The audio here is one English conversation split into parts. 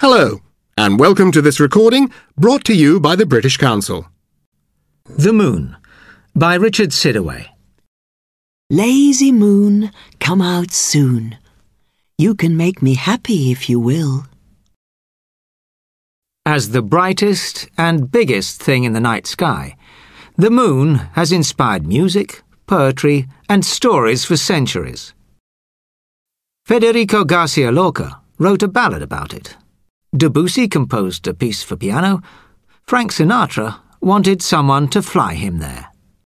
Hello, and welcome to this recording brought to you by the British Council. The Moon, by Richard Sidaway. Lazy moon, come out soon. You can make me happy if you will. As the brightest and biggest thing in the night sky, the moon has inspired music, poetry, and stories for centuries. Federico Garcia Lorca wrote a ballad about it. Debussy composed a piece for piano. Frank Sinatra wanted someone to fly him there.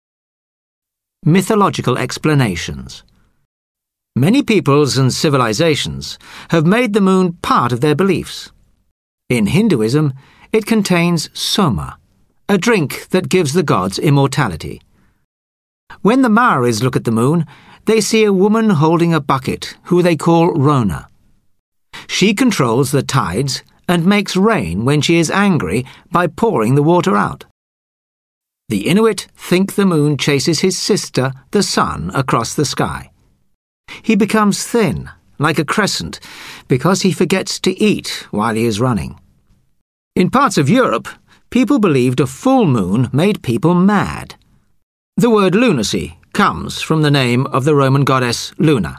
Mythological explanations. Many peoples and civilizations have made the moon part of their beliefs. In Hinduism, it contains soma, a drink that gives the gods immortality. When the Maoris look at the moon, they see a woman holding a bucket who they call Rona. She controls the tides and makes rain when she is angry by pouring the water out. The Inuit think the moon chases his sister, the sun, across the sky. He becomes thin, like a crescent, because he forgets to eat while he is running. In parts of Europe, people believed a full moon made people mad. The word lunacy comes from the name of the Roman goddess Luna.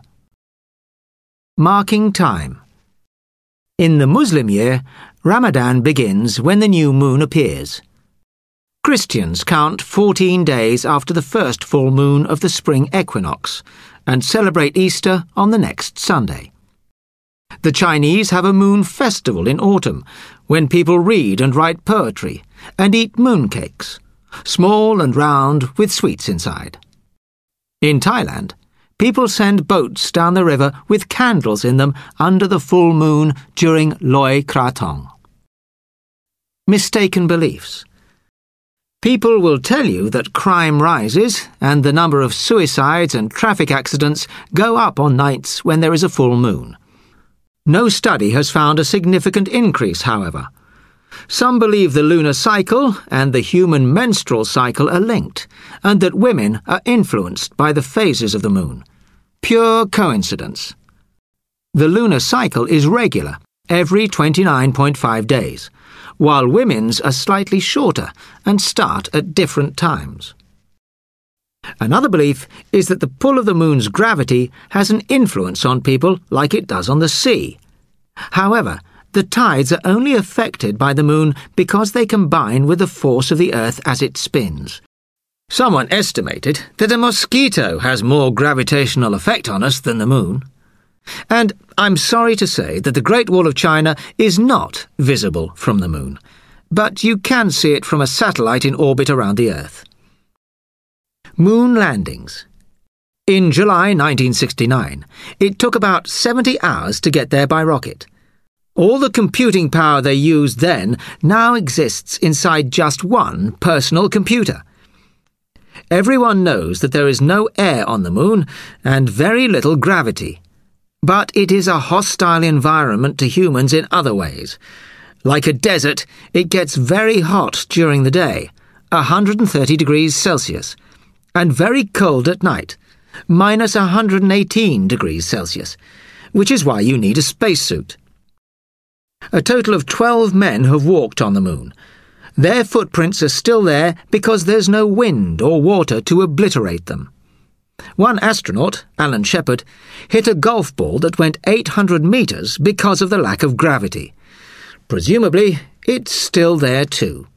Marking time. In the Muslim year, Ramadan begins when the new moon appears. Christians count 14 days after the first full moon of the spring equinox and celebrate Easter on the next Sunday. The Chinese have a moon festival in autumn when people read and write poetry and eat mooncakes, small and round with sweets inside. In Thailand, people send boats down the river with candles in them under the full moon during Loi Krathong. Mistaken beliefs. People will tell you that crime rises and the number of suicides and traffic accidents go up on nights when there is a full moon. No study has found a significant increase, however. Some believe the lunar cycle and the human menstrual cycle are linked, and that women are influenced by the phases of the moon. Pure coincidence. The lunar cycle is regular, every 29.5 days, while women's are slightly shorter and start at different times. Another belief is that the pull of the moon's gravity has an influence on people like it does on the sea. However, the tides are only affected by the moon because they combine with the force of the earth as it spins. Someone estimated that a mosquito has more gravitational effect on us than the moon. And I'm sorry to say that the Great Wall of China is not visible from the moon, but you can see it from a satellite in orbit around the Earth. Moon landings. In July 1969, it took about 70 hours to get there by rocket. All the computing power they used then now exists inside just one personal computer. Everyone knows that there is no air on the moon and very little gravity. But it is a hostile environment to humans in other ways. Like a desert, it gets very hot during the day, 130 degrees Celsius, and very cold at night, minus 118 degrees Celsius, which is why you need a spacesuit. A total of 12 men have walked on the moon. Their footprints are still there because there's no wind or water to obliterate them. One astronaut, Alan Shepard, hit a golf ball that went 800 meters because of the lack of gravity. Presumably, it's still there too.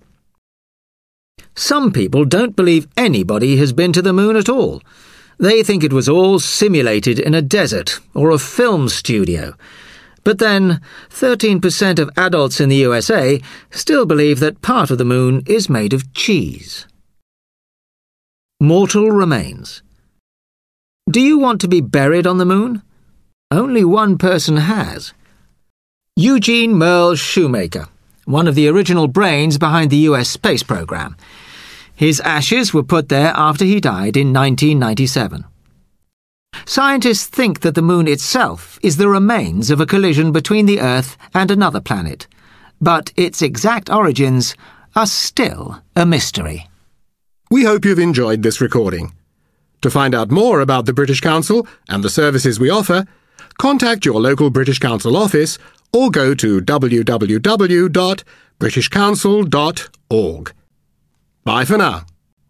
Some people don't believe anybody has been to the moon at all. They think it was all simulated in a desert or a film studio. But then, 13% of adults in the USA still believe that part of the moon is made of cheese. Mortal remains. Do you want to be buried on the moon? Only one person has. Eugene Merle Shoemaker, one of the original brains behind the US space program. His ashes were put there after he died in 1997. Scientists think that the moon itself is the remains of a collision between the Earth and another planet, but its exact origins are still a mystery. We hope you've enjoyed this recording. To find out more about the British Council and the services we offer, contact your local British Council office or go to www.britishcouncil.org. Bye for now.